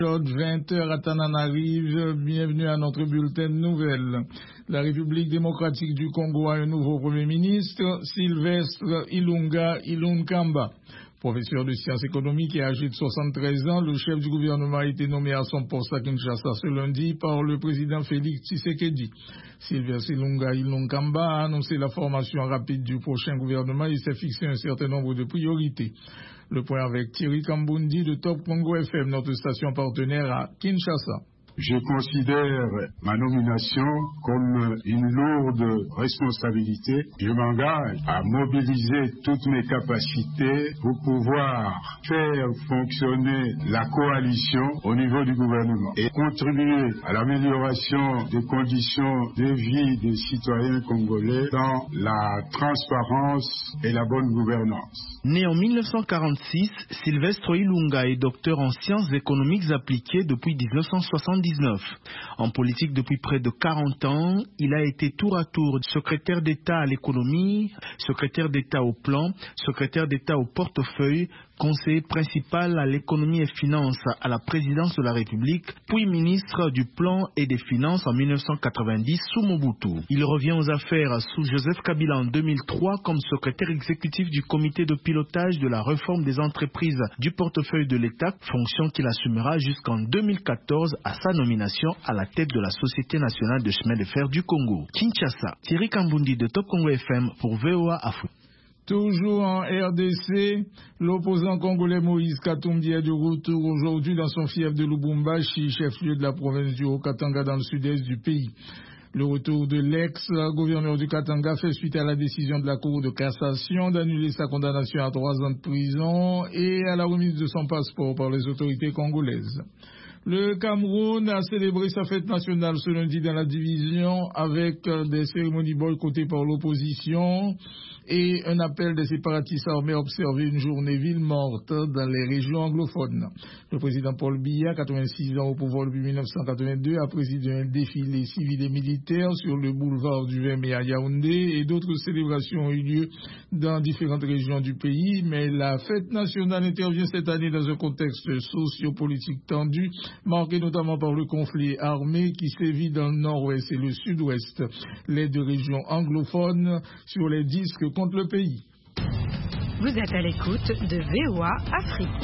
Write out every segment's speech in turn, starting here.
20h à Tananarive, bienvenue à notre bulletin de nouvelles. La République démocratique du Congo a un nouveau Premier ministre, Sylvestre Ilunga Ilunkamba. Professeur de sciences économiques et âgé de 73 ans, le chef du gouvernement a été nommé à son poste à Kinshasa ce lundi par le président Félix Tshisekedi. Sylvestre Ilunga Ilunkamba a annoncé la formation rapide du prochain gouvernement et s'est fixé un certain nombre de priorités. Le point avec Thierry Kambundi de Top Congo FM, notre station partenaire à Kinshasa. Je considère ma nomination comme une lourde responsabilité. Je m'engage à mobiliser toutes mes capacités pour pouvoir faire fonctionner la coalition au niveau du gouvernement et contribuer à l'amélioration des conditions de vie des citoyens congolais dans la transparence et la bonne gouvernance. Né en 1946, Sylvestre Ilunga est docteur en sciences économiques appliquées depuis 1979. En politique depuis près de 40 ans, il a été tour à tour secrétaire d'État à l'économie, secrétaire d'État au plan, secrétaire d'État au portefeuille, conseiller principal à l'économie et finances à la présidence de la République, puis ministre du plan et des finances en 1990 sous Mobutu. Il revient aux affaires sous Joseph Kabila en 2003 comme secrétaire exécutif du comité de pilotage de la réforme des entreprises du portefeuille de l'État, fonction qu'il assumera jusqu'en 2014 à sa nomination à la tête de la Société nationale de chemin de fer du Congo. Kinshasa, Thierry Kambundi de Top Congo FM pour VOA Afrique. Toujours en RDC, l'opposant congolais Moïse Katumbi est de retour aujourd'hui dans son fief de Lubumbashi, chef-lieu de la province du Haut-Katanga dans le sud-est du pays. Le retour de l'ex-gouverneur du Katanga fait suite à la décision de la Cour de cassation d'annuler sa condamnation à 3 ans de prison et à la remise de son passeport par les autorités congolaises. Le Cameroun a célébré sa fête nationale ce lundi dans la division avec des cérémonies boycottées par l'opposition et un appel des séparatistes armés à observer une journée ville morte dans les régions anglophones. Le président Paul Biya, 86 ans au pouvoir depuis 1982, a présidé un défilé civil et militaire sur le boulevard du 20 mai à Yaoundé et d'autres célébrations ont eu lieu dans différentes régions du pays, mais la fête nationale intervient cette année dans un contexte socio-politique tendu, marqué notamment par le conflit armé qui sévit dans le nord-ouest et le sud-ouest, les deux régions anglophones sur les disques contre le pays. Vous êtes à l'écoute de VOA Afrique.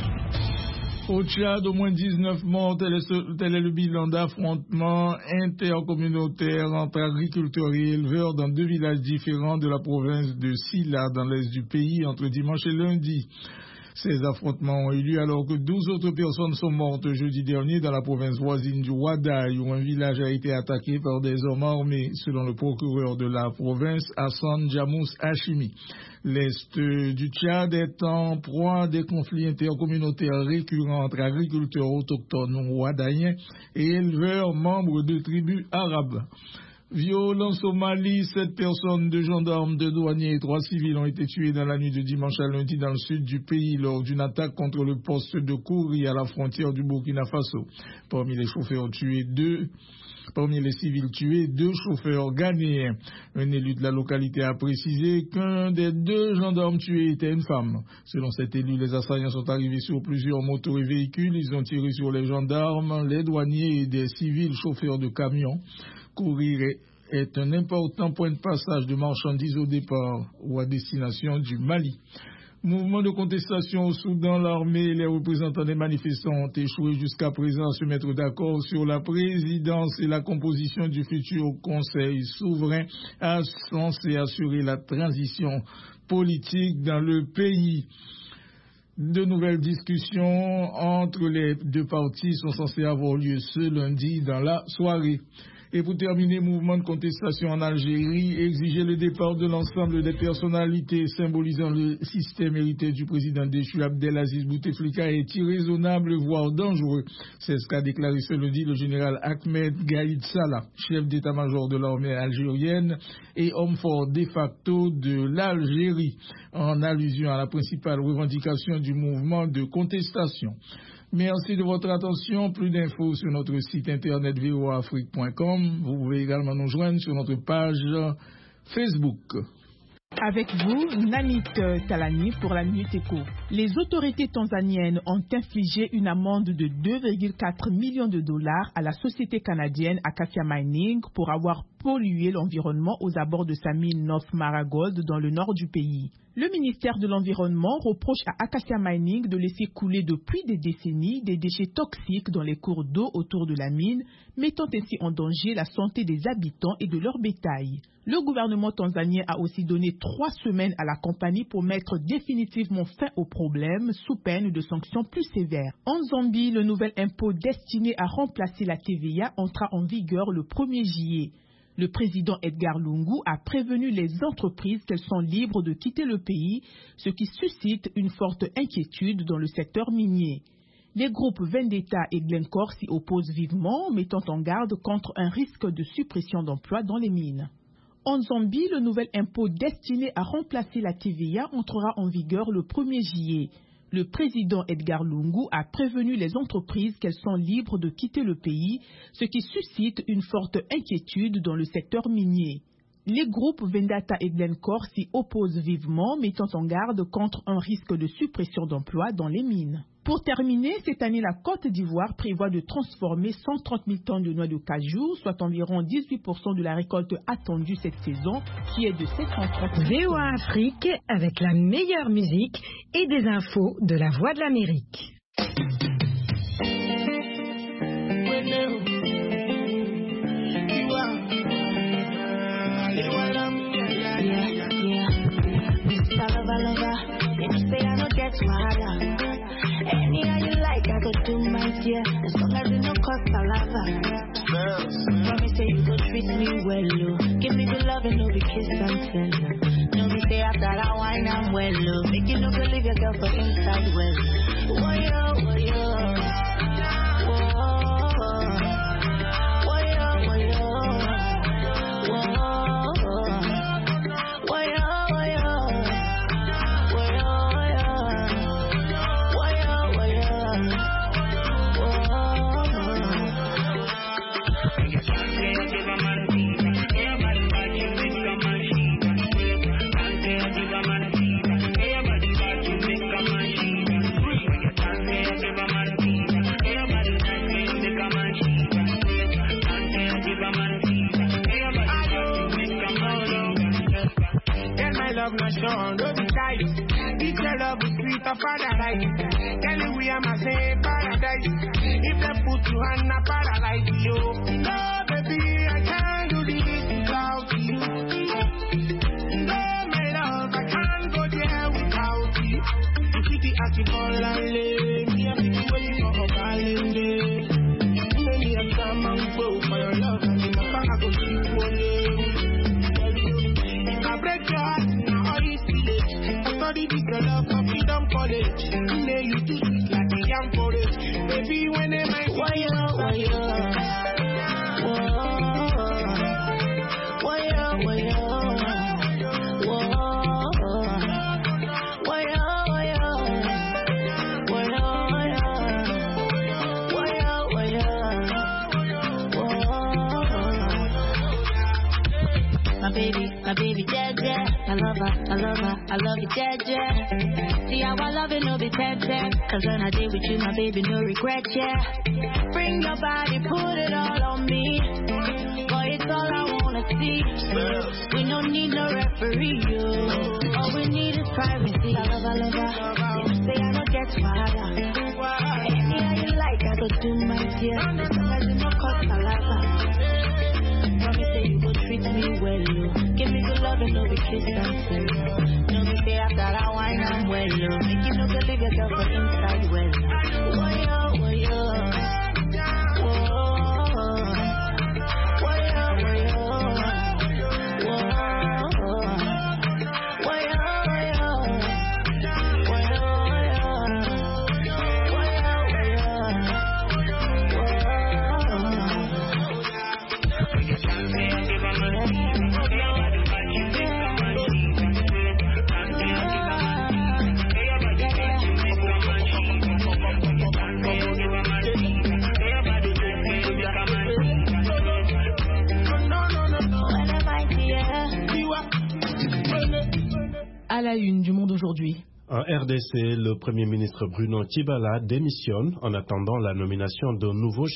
Au Tchad, au moins 19 morts, tel est le bilan d'affrontements intercommunautaires entre agriculteurs et éleveurs dans 2 villages différents de la province de Silla, dans l'est du pays, entre dimanche et lundi. Ces affrontements ont eu lieu alors que 12 autres personnes sont mortes jeudi dernier dans la province voisine du Ouadaï, où un village a été attaqué par des hommes armés, selon le procureur de la province, Hassan Jamous Hachimi. L'est du Tchad est en proie à des conflits intercommunautaires récurrents entre agriculteurs autochtones ouadaïens et éleveurs membres de tribus arabes. Violence au Mali, 7 personnes, 2 gendarmes, 2 douaniers et 3 civils ont été tués dans la nuit de dimanche à lundi dans le sud du pays lors d'une attaque contre le poste de Kouri à la frontière du Burkina Faso. Parmi les civils tués, 2 chauffeurs ghanéens. Un élu de la localité a précisé qu'un des 2 gendarmes tués était une femme. Selon cet élu, les assaillants sont arrivés sur plusieurs motos et véhicules. Ils ont tiré sur les gendarmes, les douaniers et des civils chauffeurs de camions. Courir est un important point de passage de marchandises au départ ou à destination du Mali. Mouvement de contestation au Soudan, l'armée et les représentants des manifestants ont échoué jusqu'à présent à se mettre d'accord sur la présidence et la composition du futur conseil souverain censé assurer la transition politique dans le pays. De nouvelles discussions entre les 2 parties sont censées avoir lieu ce lundi dans la soirée. Et pour terminer, mouvement de contestation en Algérie, exiger le départ de l'ensemble des personnalités symbolisant le système hérité du président déchu Abdelaziz Bouteflika est irraisonnable, voire dangereux. C'est ce qu'a déclaré ce lundi le général Ahmed Gaïd Salah, chef d'état-major de l'armée algérienne et homme fort de facto de l'Algérie, en allusion à la principale revendication du mouvement de contestation. Merci de votre attention. Plus d'infos sur notre site internet voaafrique.com. Vous pouvez également nous joindre sur notre page Facebook. Avec vous, Namit Talani pour la Minute Éco. Les autorités tanzaniennes ont infligé une amende de 2,4 millions de dollars à la société canadienne Acacia Mining pour avoir pollué l'environnement aux abords de sa mine North Mara Gold dans le nord du pays. Le ministère de l'Environnement reproche à Acacia Mining de laisser couler depuis des décennies des déchets toxiques dans les cours d'eau autour de la mine, mettant ainsi en danger la santé des habitants et de leur bétail. Le gouvernement tanzanien a aussi donné 3 semaines à la compagnie pour mettre définitivement fin au problème sous peine de sanctions plus sévères. En Zambie, le nouvel impôt destiné à remplacer la TVA entra en vigueur le 1er juillet. Le président Edgar Lungu a prévenu les entreprises qu'elles sont libres de quitter le pays, ce qui suscite une forte inquiétude dans le secteur minier. Les groupes Vendetta et Glencore s'y opposent vivement, mettant en garde contre un risque de suppression d'emplois dans les mines. En Zambie, le nouvel impôt destiné à remplacer la TVA entrera en vigueur le 1er juillet. Le président Edgar Lungu a prévenu les entreprises qu'elles sont libres de quitter le pays, ce qui suscite une forte inquiétude dans le secteur minier. Les groupes Vendetta et Glencore s'y opposent vivement, mettant en garde contre un risque de suppression d'emplois dans les mines. Pour terminer, cette année, la Côte d'Ivoire prévoit de transformer 130 000 tonnes de noix de cajou, soit environ 18% de la récolte attendue cette saison, qui est de 730 000 VOA Afrique, avec la meilleure musique et des infos de la Voix de l'Amérique. Anyhow you like, I go do my dear, as long as it no cost palava. Promise say you go treat me well, oh. Give me good love and no be kiss and tell. No be say after that wine I'm well, oh. Make you no go leave your girl for inside well. Woyo, woyo. Don't be shy. This your love is sweet of paradise. Tell you we are my same paradise. If they put you on a paradise, yo. No, baby, I can't do this without you. No, my love, I can't go there without you. You see the article and lay. Me and the way for a calendar. Many a time I'm broke for your love. And in my car I go see you one day. If I break your heart, I study this your love for freedom college. Today you do it like a young forest. Baby, when am I my baby, Jaja. I love you, Jaja. See how I love it, no be 10-10. Cause when I did with you, my baby, no regret, yeah. Bring your body, put it all on me. Boy, it's all I wanna see. We don't need no referee, yo. All we need is privacy. I love her. You say I don't get father. Anyhow you like, I go do my dear. As long as you no cost palava. Promise say you go treat me well, yo. Give me good love and no be kiss and tell. No be say after that wine I'm well, yo. Make you no go leave yourself for inside well. Woyo, woyo. à la une du Monde aujourd'hui. En RDC, le Premier ministre Bruno Tshibala démissionne en attendant la nomination d'un nouveau